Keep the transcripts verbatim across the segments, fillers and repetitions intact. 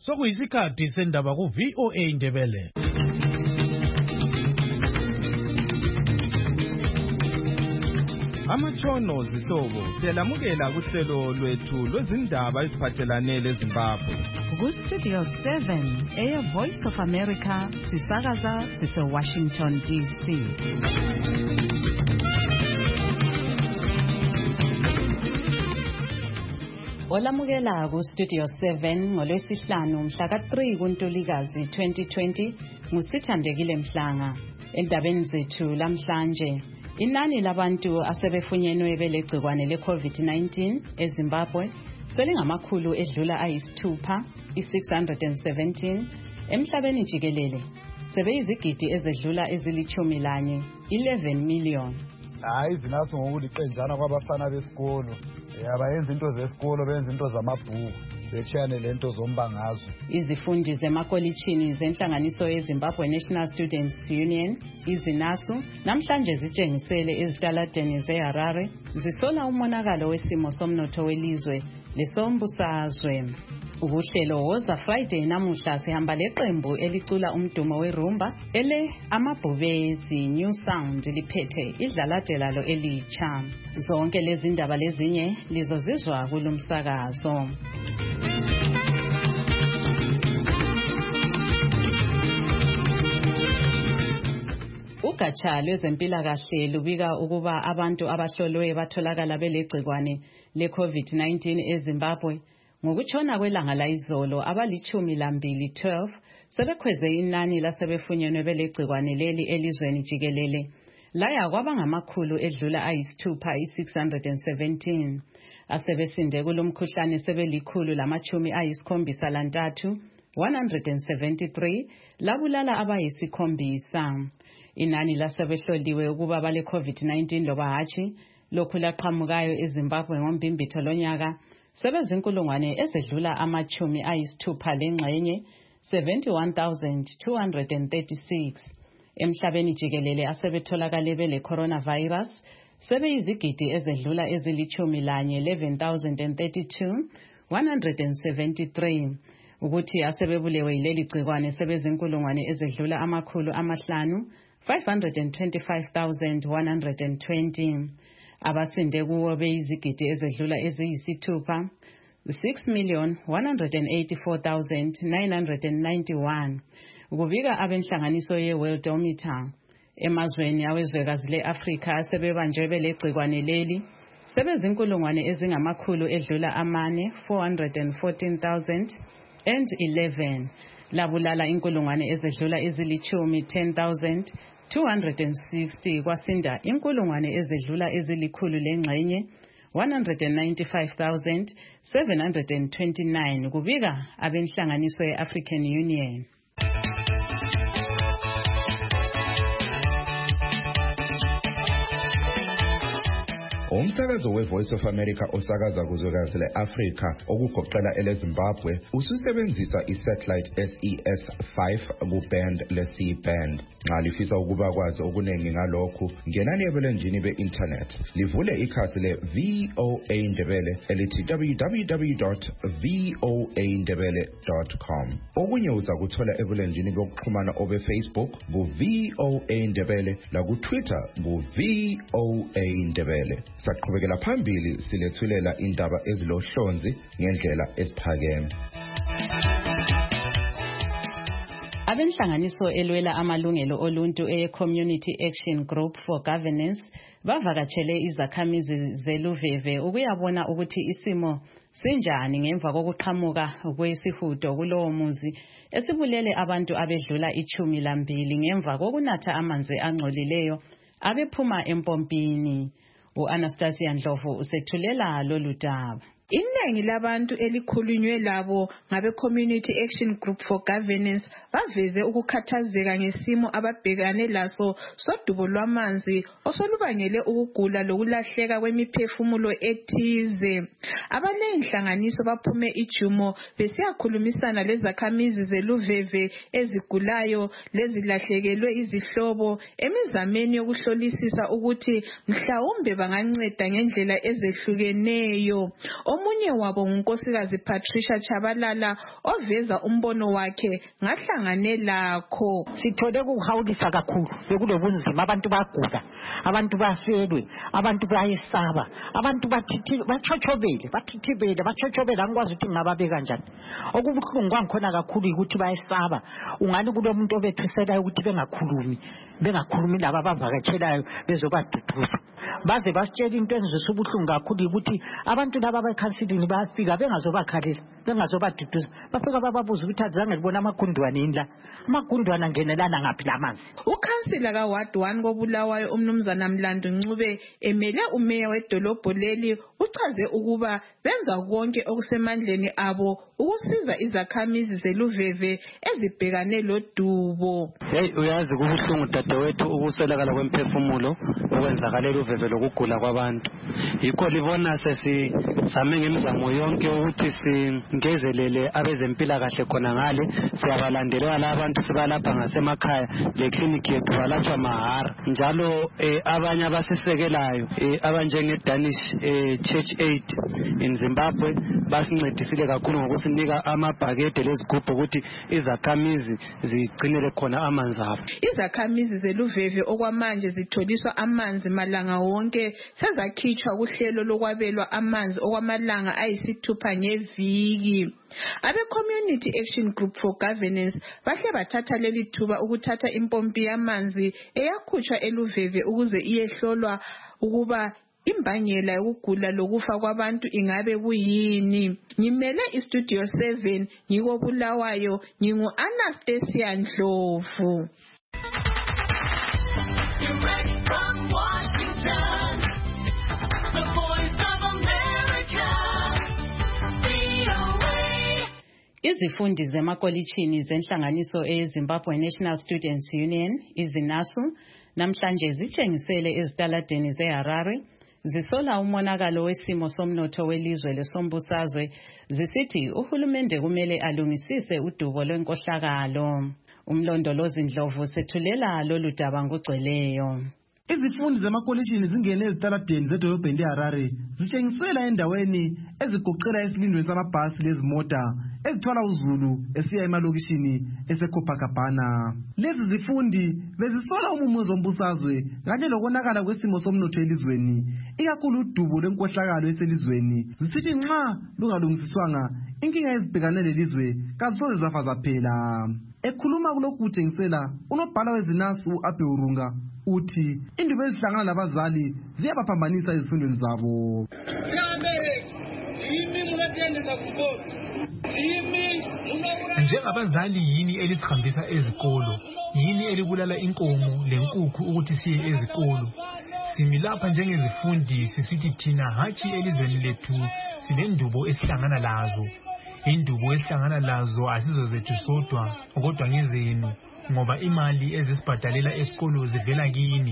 Sokuyisikhathi sendaba ku V O A Indebele. Amatshono zihlobo siyalamukela kuhlelo lwethu lwezindaba eziphathelane leZimbabwe. Ku Studio seven, Air Voice of America, sisakaza sise Washington D C. Olamukela ku Studio seven ngolwesihlanu mhla ka three kuNtulikazi twenty twenty ngusithandekile Mhlanga. Endabeni zethu lamhlanje, inani labantu asebefunyenwe belegcikwane le-COVID nineteen eZimbabwe selingamakhulu edlula ayisithupha i-six hundred seventeen emhlabeni jikelele. Sebeyizigidi ezedlula ezilithumi lanye, eleven million. Hayi zinaso ngokuthi qenjana kwabafana besikolo. Abayenza into zesikolo benza into zamabhuku bechane lento zombangazo. Izifundi zemakolitshini zenhlanganiso yeZimbabwe National Students Union izinasu namhlanje zitshengisele ezitaladeni zeHarare zisola umonakalo wesimo somnotho welizwe lesombusazwe. Ubuhlelo woza Friday namuhla sihamba leqembu elicula umdumo werumba ele amabhubezi New Sound liphethe idlalade lalo elitsha. Zonke lezi ndaba lezinye lizozizwa kulumsakazo. Ugatsha lwezempilakahle lubika ukuba abantu abahlolwe batholakala belegcikwane le-COVID nineteen eZimbabwe ngokutshona kwelanga layizolo abalichumi lambili twelve sebekhweze inani lasebefunyenwe belegcikwane leli elizweni jikelele laya kwaba ngamakhulu edlula ayisithupha i-six hundred seventeen. Asebesinde kulomkhuhlane sebelikhulu lamachumi ayisikhombisa lantathu, one hundred seventy-three, labulala abayisikhombisa. Inani lasebehloliwe ukuba bale COVID nineteen loba hatshi lokhu laqhamukayo eZimbabwe ngombimbitho lonyaka sebezinkulungwane ezedlula amachumi ayisithupha lengxenye, seventy-one thousand two hundred thirty-six. Emhlabeni jikelele asebetholakale bele coronavirus sebeyizigidi ezedlula ezilithumi lanye, eleven thousand thirty-two, one hundred seventy-three. Ukuthi asebebulewe yileli gcikwane sebezinkulungwane ezedlula amakhulu amahlanu, five hundred twenty-five thousand one hundred twenty. Abasinde kuwo beyizigidi ezedlula eziyisithupha, six million one hundred eighty-four thousand nine hundred ninety-one. Ukubika abenhlanganiso ye-Worldometer emazweni awezwekazi le-Afrika sebebanjwe belegcikwane leli sebezinkulungwane ezingamakhulu edlula amane, four hundred fourteen thousand eleven. Labulala inkulungwane ezedlula ezilithumi, ten thousand two hundred sixty. Kwasinda inkulungwane ezedlula ezilikhulu lengxenye, one hundred ninety-five thousand seven hundred twenty-nine. Kubika abenhlanganiso ye-African Union. Umsakazo we-Voice of America osakaza kuzwekazi le-Afrika okugoqela ele-Zimbabwe ususebenzisa i-satellite S E S five ku-band le-C band. Nxa lifisa ukuba kwazi okuningi ngalokhu, ngenani ebulenjini be-internet livule ikhasi le-V O A Indebele elithi w w w dot v o a indebele dot com. Okunye uza kuthola ebulenjini bokuxhumana obe-Facebook ku-V O A Indebele laku-Twitter ku-V O A Indebele. Saqhubekela phambili silethulela indaba ezilohlonzi ngendlela esiphakeme. Abenhlanganiso elwela amalungelo oluntu e-Community Action Group for Governance bavakatshele izakhamizi zeluveve ukuyabona ukuthi isimo sinjani ngemva kokuqhamuka kwesihudo kulowo muzi esibulele abantu abedlula ichumi lambili ngemva kokunatha amanzi angcolileyo abephuma empompini. U-Anastasia Ndlovu usethulela lolu daba. Iningi labantu elikhulunywe labo ngabe Community Action Group for Governance baveze ukukhathazeka ngesimo ababhekane laso sodubo lwamanzi osolubangele ukugula lokulahleka kwemiphefumulo ethize. Abanenhlanganiso baphume ijumo besiyakhulumisana lezakhamizi zeluveve ezigulayo lezilahlekelwe izihlobo emizameni yokuhlolisisa ukuthi mhlawumbe banganceda ngendlela ezehlukeneyo. Omunye wabo ngunkosikazi Patricia Chabalala oveza umbono wakhe ngahlangane lakho. Sithole ukuhawulisa kakhulu bekulobunzima, abantu bagula, abantu bafelwe, abantu bayesaba, abantu bathithi bachochobele bathithibele bachochobela angikwazi ukuthi ngababeka kanjani. Okubuhlungu kwangikhona kakhulu ukuthi bayesaba, ungani kulomuntu obethusela ukuthi bengakhulumi bengakhulumi laba abavakatshelayo bezobaduduza, baze basitshela into ezizwe ubuhlungu kakhulu ukuthi abantu laba abekhansilini bayafika bengazobakhalisa bengazobaduduza, bafika bababuza ukuthi azange libona amagundwane yini la, amagundwane angenelana ngaphi lamanzi. Ukhansila ka Ward one koBulawayo umnumzana Mlando Ncube emele umeya wedolobho leli uchaze ukuba benza konke okusemandleni abo ukusiza izakhamizi zeluveve ezibhekane lodubo. Hey, uyazi kubuhlungu dadewethu ukuselakala kwemphefumulo okwenzakalela uveve lokugula kwabantu. Yikho libona sesizame ngemizamo yonke ukuthi singezelele abezempilakahle khona ngale, siyabalandelela labantu sibalapha ngasemakhaya, le clinic yethu balatshwa mahara. Njalo eh, abanye abasisekelayo eh, abanjenge Danish eh, Church Aid in Zimbabwe basincedisile kakhulu ngokusinika amabhakede lezigubhu ukuthi izakhamizi zigcinele khona amanzi abo. Izakhamizi zeluveve okwamanje zitholiswa amanzi malanga wonke sezakhitshwa kuhlelo lokwabelwa amanzi okwamalanga ayisithupha ngeviki. Abe Community Action Group for Governance bahle bathatha leli thuba ukuthatha impompi yamanzi eyakhutshwa eluveve ukuze iyehlolwa ukuba imbangela yokugula lokufa kwabantu ingabe kuyini. Ngimele iStudio seven ngiko Bulawayo, ngingu Anastasia Ndlovu. Izifundi zemakolitshini zenhlanganiso eZimbabwe National Students Union izinasu namhlanje zitshengisele ezitaladeni zeHarare zisola umonakalo wesimo somnotho welizwe lesombusazwe zisithi uhulumende kumele alungisise udubo lwenkohlakalo. Umlondolozi Ndlovu sethulela lolu daba ngugcweleyo. Izifundi zemakolitshini zingene ezitaladeni zedolobheni leHarare zitshengisela endaweni ezigoqela esilindweni samabhasi lezimota ezithwala uzulu esiya emalokishini eseCopacabana. Lezi zifundi bezisola umumuzo wombusazwe kanye lokonakala kwesimo somnotho elizweni, ikakhulu udubo lwenkohlakalo eselizweni. Zisithi nxa lungalungisiswanga inkinga ezibhekane lelizwe kazisoze zafa zaphela. Ekhuluma kulokhu kutshengisela unobhala wezinasu uAbeurunga uthi indube ezihlangana labazali ziyabaphambanisa ezifundweni zabo. Njengabazali yini elisihambisa ezikolo, yini elibulala inkomo lenkukhu ukuthi siye ezikolo? Simi lapha njengezifundi sisithi thina hatshi elizweni lethu sinendubo esihlangana lazo. Indubo esihlangana lazo asizo zethu sodwa kodwa ngezenu, ngoba imali ezisibhadalela esikolo zivela kini.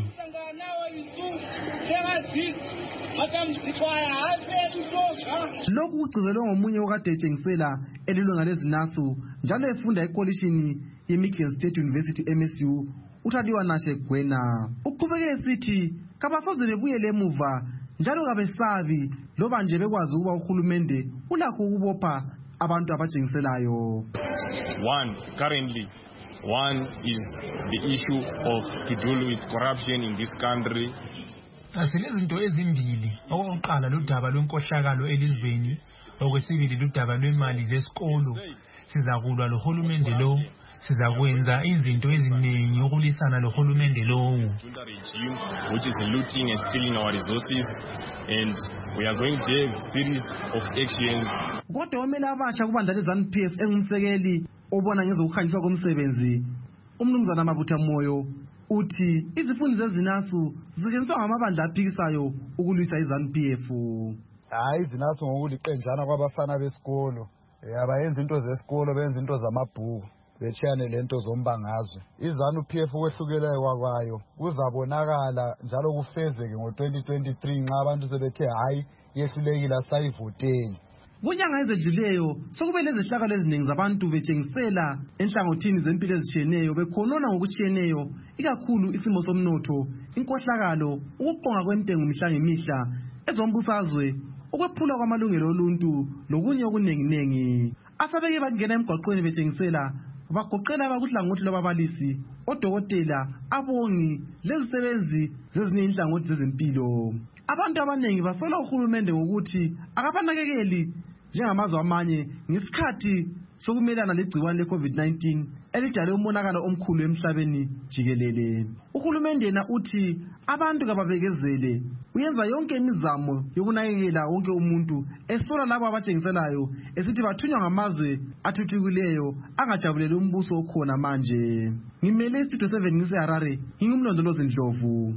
Lokhu kugcizelwe ngomunye okade etshengisela elilunga lezinasu njalo efunda ekolishini yeMichigan State University M S U uThadiwa Nashe Gwena. Uqhubeke esithi kabasoze bebuyele emuva njalo kabesabi loba nje bekwazi ukuba uhulumende ulakho ukubopha abantu abatshengiselayo. One, currently One is the issue of to deal with corruption in this country. Asilezinto ezimbili, okokuqala ludaba lwenkohlakalo elizweni, okwesibili ludaba lwemali zesikolo. Sizakulwa lohulumende lo, sizakwenza izinto eziningi ukulisana lohulumende lo. Which is looting and stealing our resources, and we are going to have a series of actions. Kodwa omele abasha kubandla leZANU P F engumsekeli obona ngezokukhanyiswa komsebenzi umnumzana Mabutha Moyo uthi izifundi zezinasu zisetshenziswa ngamabandla aphikisayo ukulwisa iZANU P F. Hayi izinasu ngokuliqenjana kwabafana besikolo, abayenza into zesikolo benza into zamabhuku bechane lento zombangazwe. iZANU P F kwehlukelayo kwakwayo kuzabonakala njalo kufezeke ngo twenty twenty-three nxa abantu sebethe hayi yehlulekile asayivoteli. Kunyanga ezedluleyo sokube lezehlakalo eziningi zabantu betshengisela enhlangothini zempilo ezitshiyeneyo bekhonona ngokutshiyeneyo, ikakhulu isimo somnotho, inkohlakalo, ukuqonga kwentengo mihla ngemihla, ezombusazwe ukwephula kwamalungelo oluntu lokunye okuningi-ningi. Asabeke bangena emgwaqweni betshengisela bagoqela abakuhlangothi lwababalisi, odokotela, abongi, lezisebenzi zezinye inhlangothi zezempilo. Abantu abaningi basola uhulumende ngokuthi akabanakekeli njengamazwe amanye ngesikhathi sokumelana legciwane le-COVID nineteen elidale umonakalo omkhulu emhlabeni jikelele. Uhulumende yena uthi abantu kababekezele, uyenza yonke imizamo yokunakekela wonke umuntu, esola labo abatshengiselayo esithi bathunywa ngamazwe athuthukileyo angajabuleli umbuso okhona manje. Ngimele iStudio seven ngise-Harare, ngingumlondolozi Ndlovu.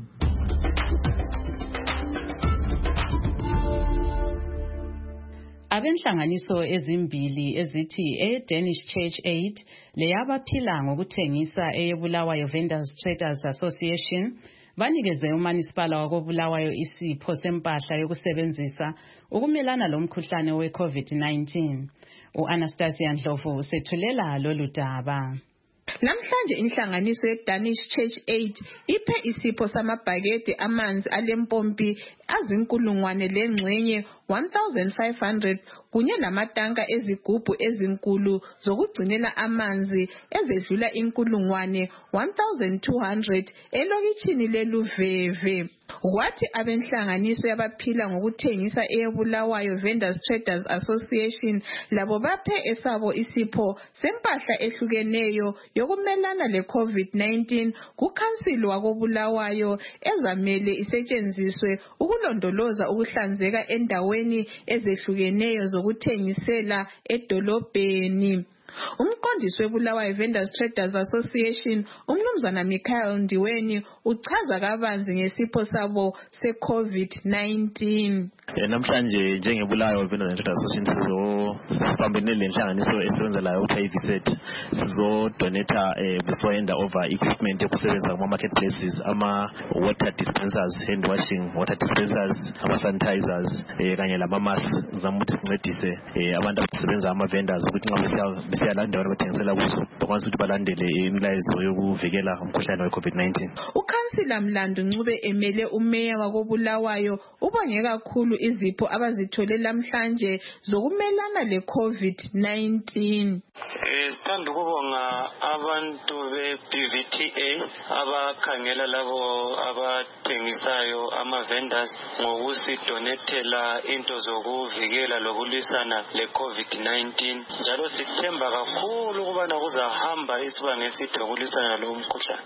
Abenhlanganiso ezimbili ezithi e-Danish Church Aid leyabaphila ngokuthengisa eyebulawayo Vendors Traders Association banikeze uManisipala wakoBulawayo isipho sempahla yokusebenzisa ukumelana lomkhuhlane we-COVID nineteen. U-Anastasia Ndlovu usethulela lolu daba. Namhlanje inhlanganiso ye-Danish Church Aid iphe isipho samabhakede amanzi alempompi azinkulungwane lengxenye one thousand five hundred kunye namatanka ezigubhu ezinkulu zokugcinela amanzi ezedlula inkulungwane one thousand two hundred elokitshini leLuveve. Kwathi abenhlanganiso yabaphila ngokuthengisa eyebulawayo Vendors Traders Association labo baphe esabo isipho sempahla ehlukeneyo yokumelana le-COVID nineteen kukhansili wakoBulawayo ezamele isetshenziswe ukulondoloza ukuhlanzeka endaweni ezehlukeneyo zokuthengisela edolobheni. Umqondisi weBulawayo Vendors Traders Association uMnumzana Michael Ndiweni uchaza kabanzi ngesipho sabo se-COVID nineteen. Namhlanje njengeBulawayo Vendors Traders Association sizobambene lenhlanganiso esebenzelayo uthi I V S E T sizodonata beswayenda over equipment yokusebenza kuma marketplaces, ama water dispensers, hand washing water dispensers, ama sanitizers kanye lama masks zamuthi sincedise abantu abasebenza ama vendors ukuthi nxa siyalanda abathengisela kuso bakwazi ukuthi balandele imilayezo yokuvikela umkhuhlane we-COVID nineteen. Ukhansila Mlando Ncube emele umeya wakoBulawayo ubonge kakhulu izipho abazithole namhlanje zokumelana le-COVID nineteen. Sithanda ukubonga abantu be-B V T A abakhangela labo abathengisayo ama-vendors ngokusidonethela into zokuvikela lokulwisana le-COVID nineteen. Njalo sithemba kakhulu ukubana kuzahamba isibanga eside lokulwisana lo mkhuhlane.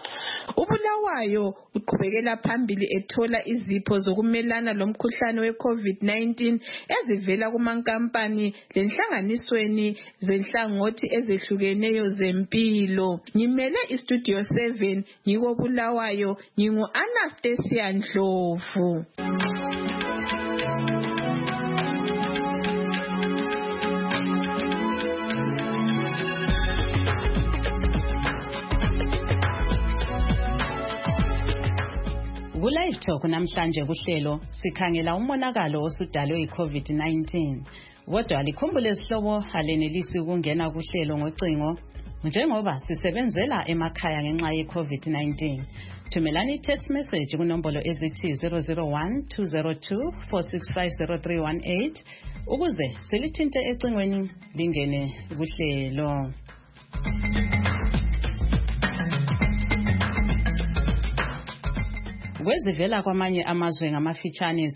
uBulawayo uqhubekela phambili ethola izipho zokumelana lomkhuhlane we-COVID nineteen ezivela kumankampani lenhlanganisweni zenhlangothi ezehlukeneyo zempilo. Ngimele iStudio seven ngikoBulawayo, ngingu-Anastasia Ndlovu. Ku-Live Talk namhlanje kuhlelo sikhangela umonakalo osudalwe yi-COVID nineteen. Kodwa likhumbule isihlobo alenelisi ukungena kuhlelo ngocingo njengoba sisebenzela emakhaya ngenxa ye-COVID nineteen. Thumelani text message kunombolo ezithi zero zero one two zero two four six five zero three one eight ukuze silithinte ecingweni lingene kuhlelo. Kwezivela kwamanye amazwe ngamafitshane.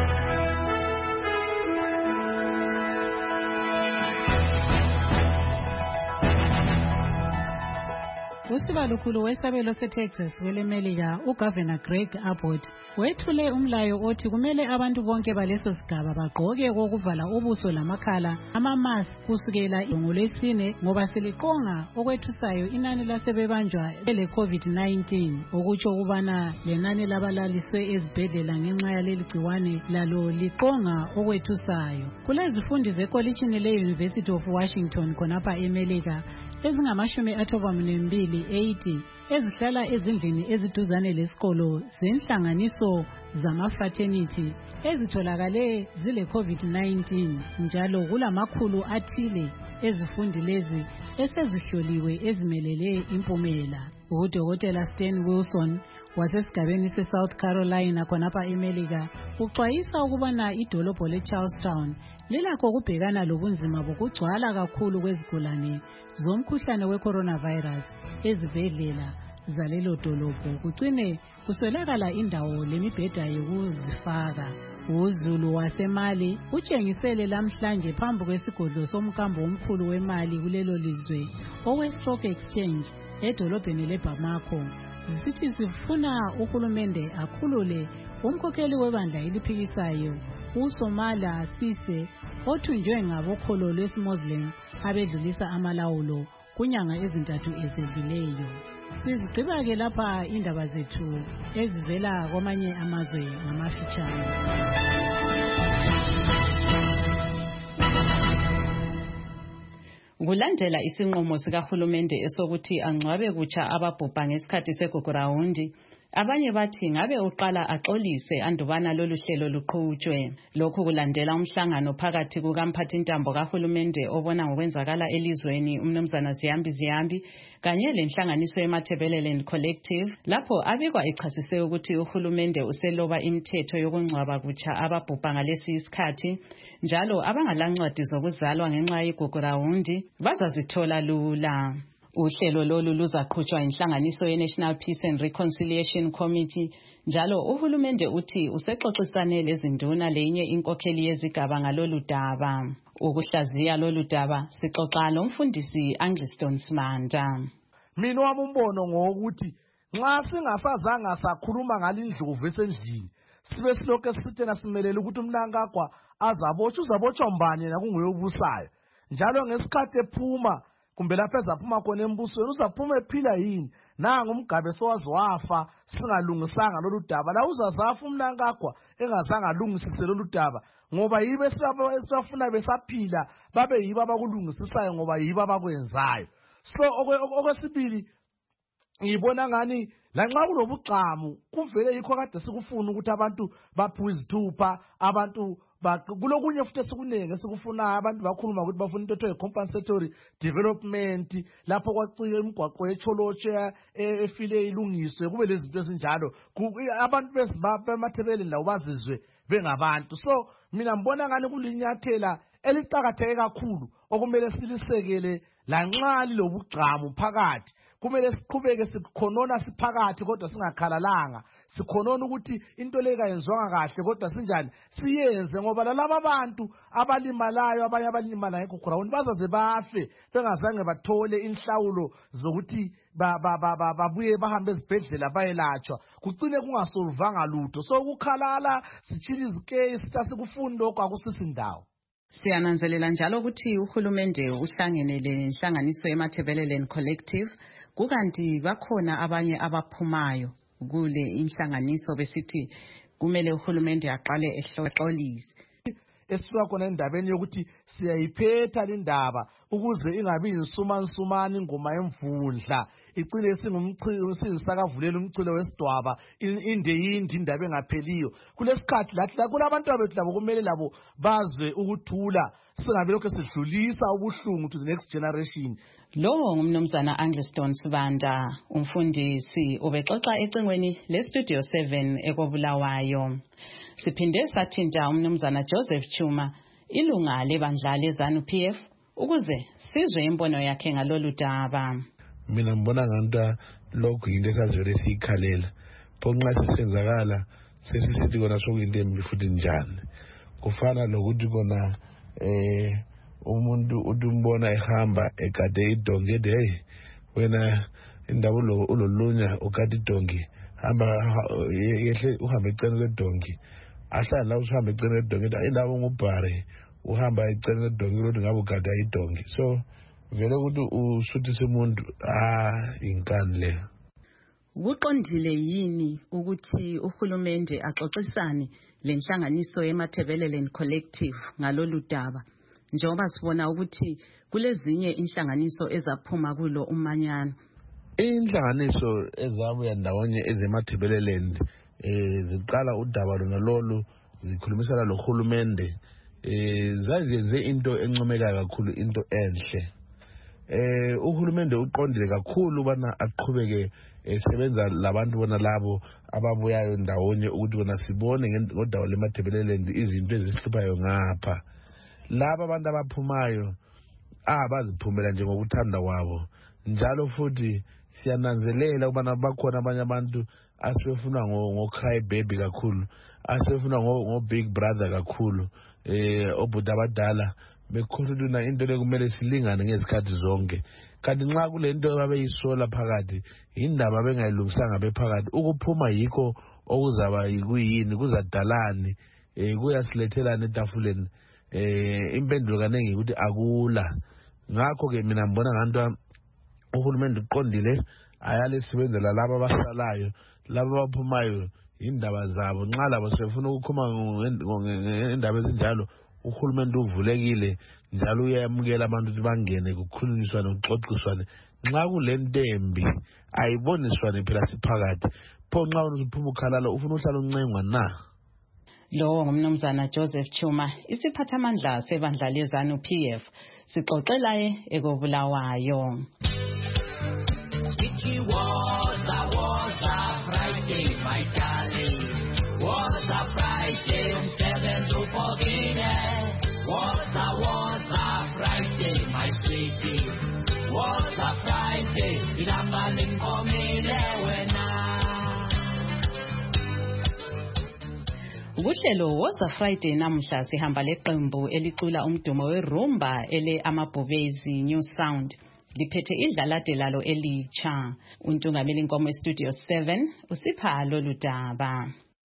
Usibalukhulu wesabelo seTexas kwelemelika uGovernor Greg Abbott wethule umlayo othi kumele abantu bonke baleso sigaba bagqoke kokuvala ubuso lamakhala ama-mask kusukela ngoLwesine ngoba siliqonga okwethusayo inani lasebebanjwa ele-COVID nineteen okutsho ukubana lenani labalaliswe ezibhedlela ngenxa yaleli gciwane lalo liqonga okwethusayo. Kulezifundi zekolitshini le-University of Washington khonapha eMelika ezingamashumi athoba mbili eighty ezihlala ezindlini eziduzane lesikolo zenhlanganiso zama-fraternity ezitholakale zile-COVID nineteen njalo kulamakhulu athile ezifundi lezi esezihloliwe ezimelele impumela. UDokotela Stan Wilson wasesigabeni se-South Carolina khonapha eMelika uxwayisa ukubana idolobho le-Charlestown lilakho ukubhekana lobunzima bokugcwala kakhulu kwezigulane zomkhuhlane we-coronavirus ezibhedlela zalelo dolobho kucine kuswelakala indawo lemibheda yokuzifaka. uZulu waseMali utshengisele lamhlanje phambi kwesigodlo somkambo omkhulu wemali kulelo lizwe owe-Stock Exchange edolobheni leBamako zisithi sifuna uhulumende akhulule umkhokheli webandla eliphikisayo uSomala Sise othunjwe ngabokholo lwesiMuslim abedlulisa amalawulo kunyanga ezintathu ezedluleyo. Sizigqiba-ke lapha indaba zethu ezivela kwamanye amazwe ngamafitshane. Kulandela isinqumo sikahulumende esokuthi angcwabe kutsha ababhubha ngesikhathi segugurawundi, abanye bathi ngabe uqala axolise andubana lolu hlelo luqhutshwe. Lokhu kulandela umhlangano phakathi kukamphathintambo kahulumende obona ngokwenzakala elizweni umnumzana Ziyambi Ziyambi kanye lenhlanganiso yeMatabeleland Collective, lapho abikwa echasise ukuthi uhulumende useloba imithetho yokungcwaba kutsha ababhubha ngalesi isikhathi, njalo abangalancwadi zokuzalwa ngenxa yegugurawundi bazazithola lula. Uhlelo lolu luzaqhutshwa inhlanganiso ye-National Peace and Reconciliation Committee, njalo uhulumende uthi usexoxisane lezinduna lenye inkokheli yezigaba ngalolu daba. Ukuhlaziya lolu daba sixoxa lomfundisi Angliston Smanda. Mina wami umbono ngokuthi nxa singasazanga sakhuluma ngalindlovu esendlini sibe silokho sithena simelele ukuthi umnankagwa azabotshwa uzabotshwa mbani yena kunguye ubusayo, njalo ngesikhathi ephuma kumbe lapha ezaphuma khona embusweni uzaphuma ephila yini nanga umgabe sowazi wafa singalungisanga lolu daba. La uzazafa umnankagwa engazange alungisise lolu daba ngoba yibe esibafuna besaphila babe yibo abakulungisisayo ngoba yibo abakwenzayo. So okwesibili ngibona ngani lanxa kulobugcamu kuvele yikho kade sikufuna ukuthi abantu baphiwe izithupha, abantu kulokunye futhi esikunenge sikufunayo, abantu bakhuluma ukuthi bafuna into ethiwa compensatory development, lapho kwacike imigwaqo yecholotshe efile ilungiswe kube lezinto ezinjalo, abantu beZimbabwe eMatabeleland lawo bazizwe bengabantu. So mina ngibona ngani kulinyathela eliqhakatheke kakhulu okumele silisekele lanxa lilobugcamu phakathi. Kumele siqhubeke sikhonona siphakathi kodwa singakhalalanga, sikhonona ukuthi into le kayenzwanga kahle kodwa sinjani siyenze, ngoba lalabo abantu abalimalayo abanye abalimala ngegugrawundi bazaze bafe bengazange bathole inhlawulo zokuthi babuye bahambe ezibhedlela bayelatshwa, kucine kungasolvanga lutho. So ukukhalala sitshila izikeyi sitasikufundi lokho akusisindawo. Siyananzelela njalo ukuthi uhulumende uhlangene lenhlanganiso yeMatabeleland Collective, kukanti bakhona abanye abaphumayo kule inhlanganiso besithi kumele uhulumende aqale ehloxolise. Esifika khona endabeni yokuthi siyayiphetha lindaba ukuze ingabi insumansumana ingoma emvundla icile singumchilo sisakavulela umchilo wesidwaba inde yindi indaba engapheliyo. Kulesikhathi lathi la kulabantu abethu labo kumele labo bazwe ukuthula, singabe lokho sidlulisa ubuhlungu to the next generation. Lo ngumnumzana Angliston Smanda, umfundisi ubexoxa ecingweni le-Studio seven ekobulawayo. Siphinde sathinta umnumzana Joseph Chuma, ilunga lebandla leZANU P F, ukuze sizwe imbono yakhe ngalolu daba. Mina ngibona nganta lokhu into esazwele siyikhalela. Pho nxa sisenzakala sesisithi kona sokuyinto embi futhi njani. Kufana lokuthi kona eh umuntu udumbona ehamba egade idongi de hey wena indawo lo ulolunya ukade idongi hamba yehle uhamba ecene ledongi ahlala la uhamba ecene ledongi indawo ngubhare uhamba ecene ledongi lothi ngabe ugada idongi. So vele ukuthi usuthise umuntu ah inkani le. Kuqondile yini ukuthi uhulumende axoxisane lenhlanganiso yeMatabeleland Collective ngalolu daba, njengoba sibona ukuthi kulezinye inhlanganiso ezaphuma kulo umanyano? Inhlanganiso ezabuya ndawonye ezeMatabeleland eh ziqala udaba lona lolu zikhulumisana lohulumende eh zazenze into encomeka kakhulu, into enhle. eh uhulumende uqondile kakhulu bana aqhubeke esebenza labantu bona labo ababuyayo ndawonye ukuthi bona sibone ngodawo leMathebeleland izinto ezihluphayo ngapha. Laba abantu abaphumayo abaziphumela nje ngokuthanda kwabo. Njalo futhi siyananzelela ubana bakhona abanye abantu asebefuna ngo cry baby kakhulu, asebefuna ngo big brother kakhulu, eh obuda abadala bekhululuna into lekumele silingane ngezikhathi zonke. Kanti nxa kulento ababeyisola phakathi indaba bengayilungisanga bephakathi ukuphuma yikho okuzaba yikuyini kuzadalani eh kuyasilethelana etafuleni eh impendulo kanengi ukuthi akula. Ngakho ke mina ngibona nganto uhulumende uqondile ayale sibenzela laba abasalayo laba abaphumayo indaba zabo. Nxa labo sefuna ukukhuma ngendaba ezinjalo uhulumende uvulekile njalo uyamukela abantu ukuthi bangene kukhulunyiswane kuxoxiswane. Nxa kulentembi ayiboniswane phela siphakathi pho nxa uphuma ukhalala ufuna uhlala uncengwa na. Lo ngumnumzana Joseph Chuma, isiphathamandla sebandla lezanu P F, sixoxelaye ekobulawayo. It was a was a Friday, my darling. Was a Friday from seven to fourteen. Was a was a Friday, my sweetie. Was a Friday, in a morning for me when Kuhlelo woza Friday namuhla sihamba leqembu elicula umdumo werumba ele Amabhubezi New Sound liphethe idlalade lalo elitsha. Untungameli Nkomo eStudio seven usipha lolu daba.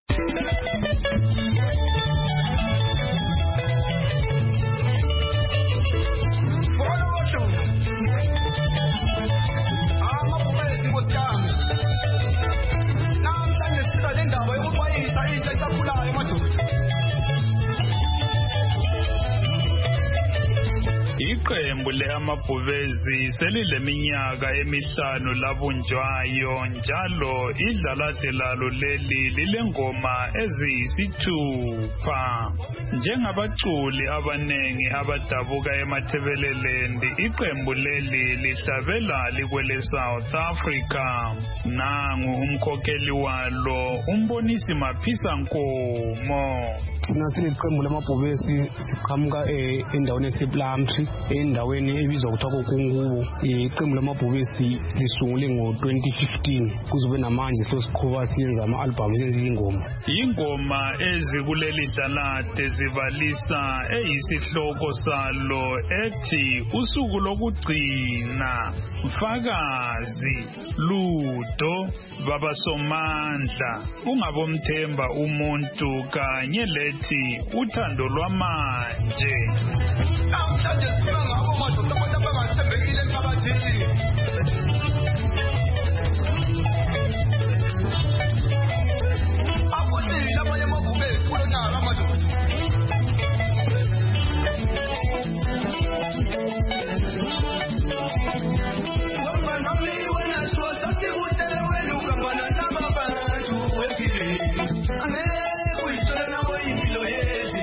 Iqembu leAmabhubezi selileminyaka emihlanu labunjwayo njalo idlalade lalo leli lilengoma eziyisithupha. Njengabaculi abanengi abadabuka eMathebeleland, iqembu leli lihlabela likwele South Africa. Nangu umkhokheli walo umbonisi Maphisa Nkomo. Thina siliqembu leAmabhubezi siqhamuka endaweni esePlumtree endaweni ebizwa kuthiwa kokungubo. Iqembu leAmabhubezi lisungule ngo twenty fifteen kuzobe namanje sosiqhuba siyenza ama-albums senza izingoma. Ingoma ezikuleli dlalade zibalisa eyisihloko salo ethi usuku lokugcina, Mfakazi, Ludo, Baba Somandla, Ungabomthemba umuntu kanye lethi uthando lwamanje. Namhlanje sibanga abomadoda abangathembekile emphakathini. Abonile abanye amabhubezi kulonyaka amadoda. Wema nami wena sosa sikutele wena ukambana nababantu wempile. Angeke uyisole nawe impilo yethu.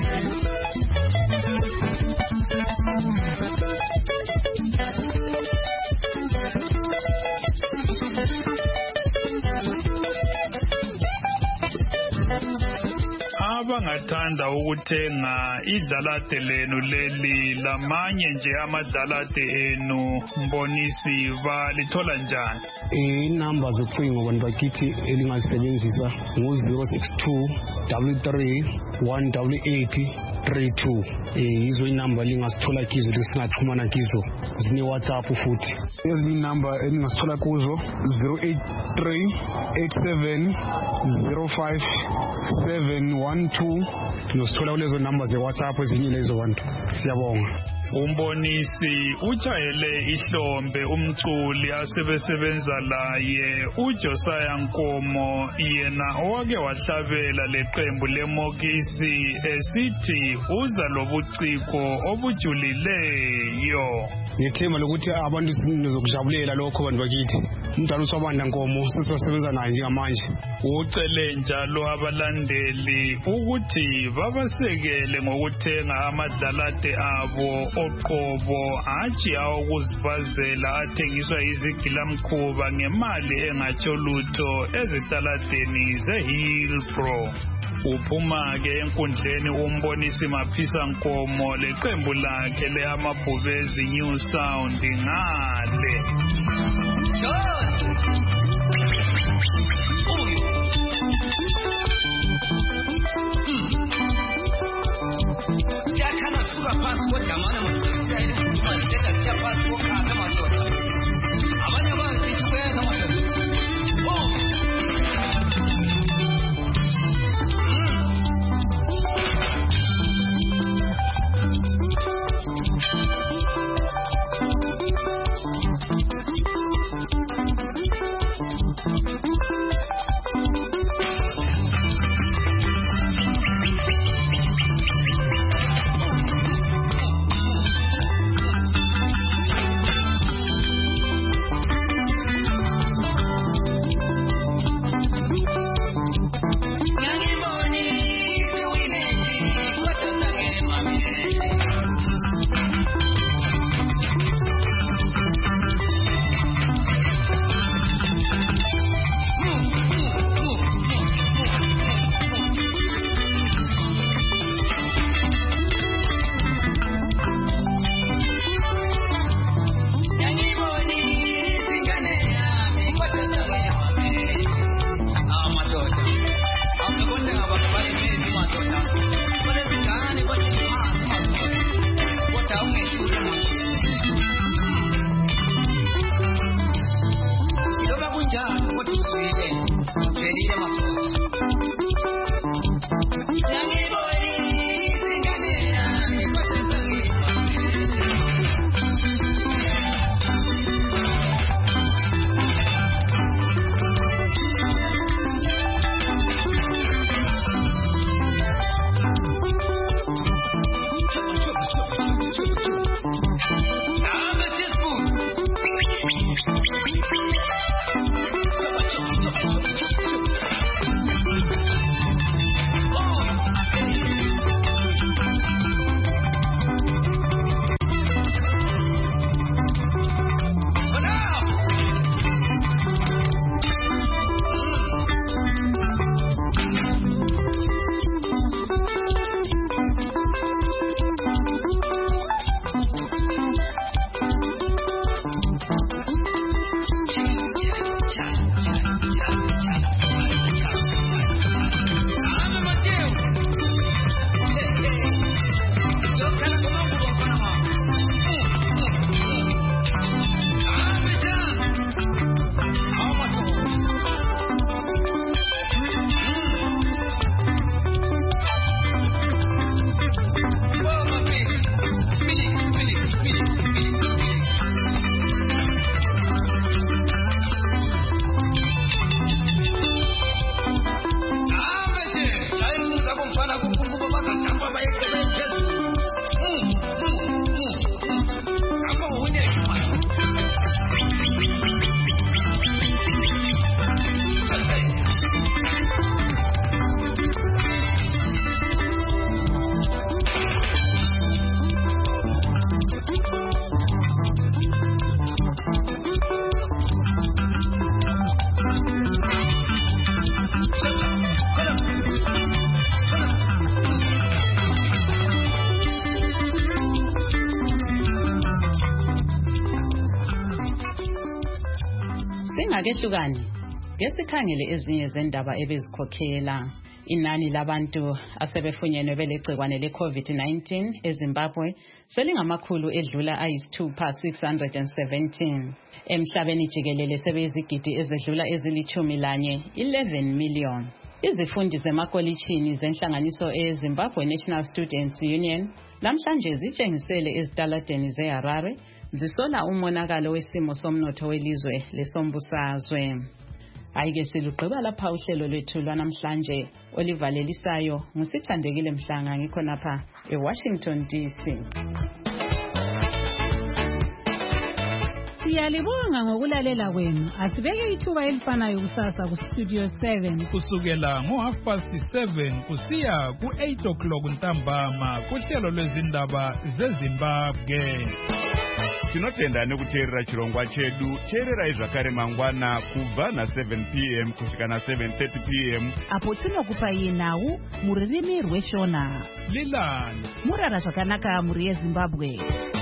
Abangathanda ukuthenga idlalade lenu leli lamanye nje amadlalade enu Mbonisi balithola njani? Inamba zocingo bantu bakithi elingasebenzisa ngo zero six two three three one eight eight three two. Izo inamba lingasithola kizo lesingaxhumana kizo. Zine WhatsApp futhi. Ezinye inamba elingasithola kuzo zero eight three eight seven zero five seven one two. Nosithola kulezo namba ze WhatsApp ezinye lezo bantu. Siyabonga. Umbonisi ujayele ihlombe umculi asebesebenza laye uJosiah Nkomo yena owake wahlabela leqembu leMokisi esithi uza lobuciko obujulileyo. Ngithemba lokuthi abantu sizokujabulela lokho bantu bakithi. Umntwana uSobanda Nkomo sizosebenza naye njengamanje. Ucele njalo abalandeli ukuthi babasekele ngokuthenga amadlalade abo oqobo hatshi awokuzibazela athengiswa izigilamkhuba ngemali engatsho lutho ezitaladeni ze-Hillbrow. Uphuma-ke enkundleni umbonisi Maphisa Nkomo leqembu lakhe le-Amabhubezi New Sound ngale. Singakehlukani ngesikhangele ezinye zendaba ebezikhokhela inani labantu asebefunyenwe belegcikwane le-COVID nineteen eZimbabwe selingamakhulu edlula ayisithupha six hundred seventeen. Emhlabeni jikelele sebeyizigidi ezedlula ezilithumi lanye eleven million. Izifundi zemakolitshini zenhlanganiso eZimbabwe National Students Union namhlanje zitshengisele ezitaladeni zeHarare zisola umonakalo wesimo somnotho welizwe lesombusazwe. Ayike siluqhiba lapha uhlelo lwethu lwanamhlanje olivalelisayo ngusithandekile Mhlanga ngikho napha eWashington D C. Siyalibonga ngokulalela kwenu. Asibeke ithuba elifanayo kusasa ku Studio seven. Kusukela ngo half past seven kusiya ku eight o'clock ntambama kuhlelo lwezindaba zeZimbabwe. Tinotenda nekuteerera chirongwa chedu. Teerera zvakare mangwana kubva na seven p m kusvika na seven thirty p m apo tinokupai nhau muririmi rweshona. Lilani murara zvakanaka muri yeZimbabwe.